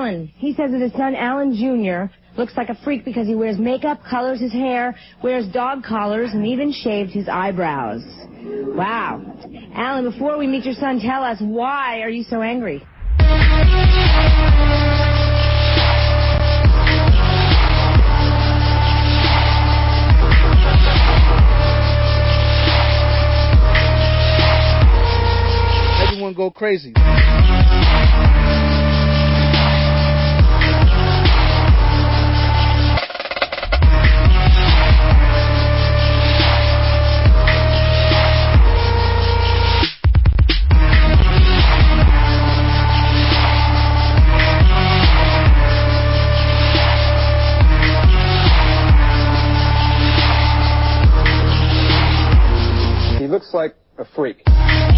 Alan. He says that his son, Alan Jr., looks like a freak because he wears makeup, colors his hair, wears dog collars, and even shaves his eyebrows. Wow. Alan, before we meet your son, tell us, why are you so angry? Everyone go crazy. He looks like a freak.